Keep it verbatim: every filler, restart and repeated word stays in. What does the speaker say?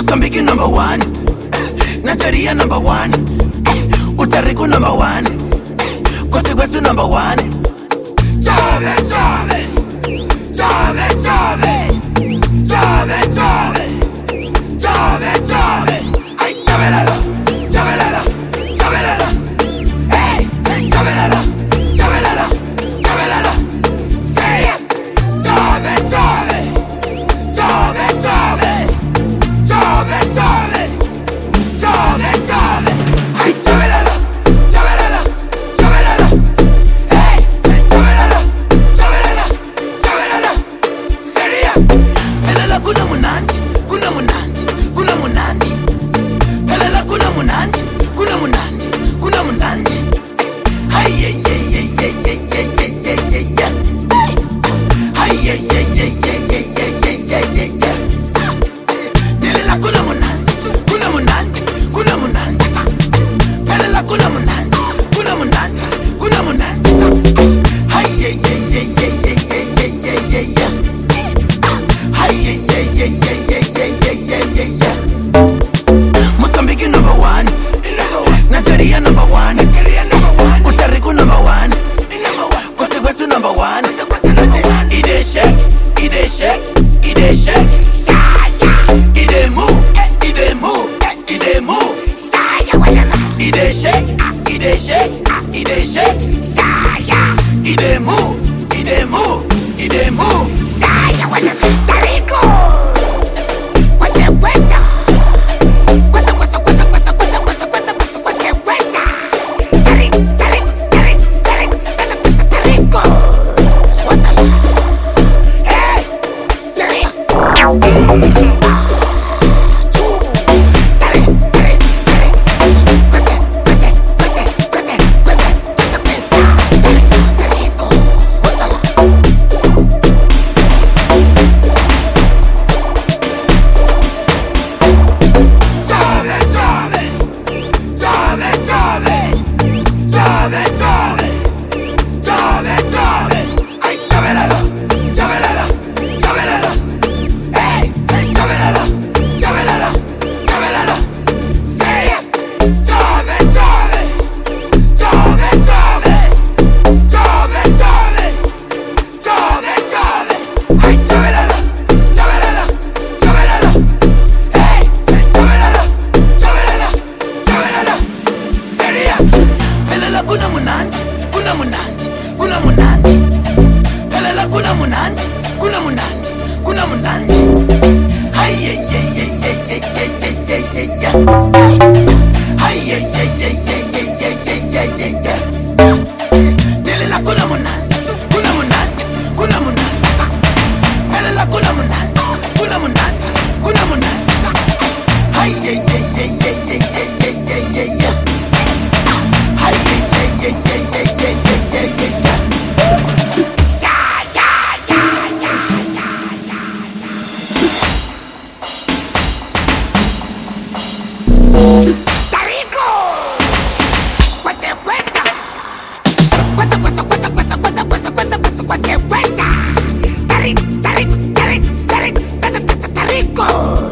Mozambique number one, Nigeria number one, Utariku number one, Kwesi number one. Chove, chove, chove, chove, chove, chove, chove, chove. Ay, chove la la, chove la la, chove la la. Hey, hey, chove la la, chove la la, chove la la. Say yes, chove, chove, chove, chove, chove, chove, chove, chove. Ay, chove la la, chove la la, chove la la. Hey, hey, chove la la, chove la la, chove la la. Serious. Pelela kuna munandi, kuna munandi, kuna munandi. Pelela kuna munandi, kuna munandi, kuna munandi. Hey, yeah, yeah, yeah, yeah, yeah, yeah, yeah, yeah, yeah. Hey, yeah, yeah, yeah, yeah, yeah, yeah, yeah, yeah, yeah. Pelela kuna munandi, kuna munandi, kuna munandi. Pelela kuna munandi, kuna munandi, kuna munandi. Hey, yeah, yeah, yeah, yeah, yeah, yeah, yeah, yeah, yeah. Hey, yeah, yeah, yeah, yeah, yeah, yeah, yeah, yeah, yeah. Mozambique number one, Nigeria number one, Utariku number one, Kwesi number one. Ide shake, ide shake, ide shake. Saya, ide move, ide move, ide move. Saya wala. Ide shake, ide shake, ide shake. Saya, ide move, ide move, ide move. Saya wala. Tariku. Kwesi kwesi. Kwesi kwesi kwesi kwesi kwesi kwesi kwesi kwesi kwesi kwesi. Tarik, tarik, tarik, tarik, tarik, tariku. Wasala. Hey, serious. Kuna munandi, kuna munandi, kuna munandi. Pelela kuna munandi, kuna munandi, kuna munandi. Hey, yeah, yeah, yeah, yeah, yeah, yeah, yeah, yeah, yeah. Hey, yeah, yeah, yeah, yeah, yeah, yeah, yeah, yeah, yeah. Pelela kuna munandi, kuna munandi, kuna munandi. Pelela kuna munandi, kuna munandi, kuna munandi. Hey, yeah, yeah, yeah, yeah, yeah, yeah, yeah, yeah, yeah. Hey, yeah, yeah, yeah, yeah, yeah, yeah, yeah, yeah, yeah. Sa, sa, sa, sa, sa, sa, Tariku. Kwesi kwesi. Kwesi kwesi kwesi kwesi kwesi kwesi kwesi kwesi kwesi kwesi. Tarik, tarik, tarik, tarik, tarik, tarik, tariku.